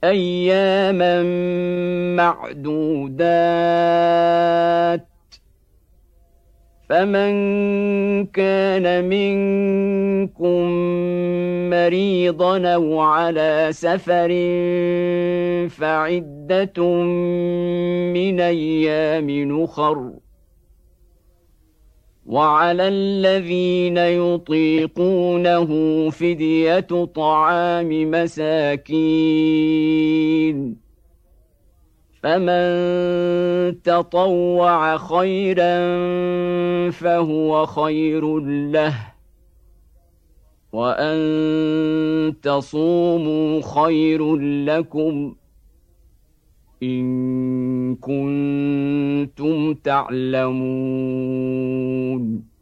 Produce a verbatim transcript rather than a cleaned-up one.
أياما معدودات، فمن كان منكم مريضا أو على سفر فعدة من أيام أخر، وعلى الذين يطيقونه فدية طعام مساكين، فمن تطوع خيرا فهو خير له، وأن تصوموا خير لكم إن كنتم تعلمون.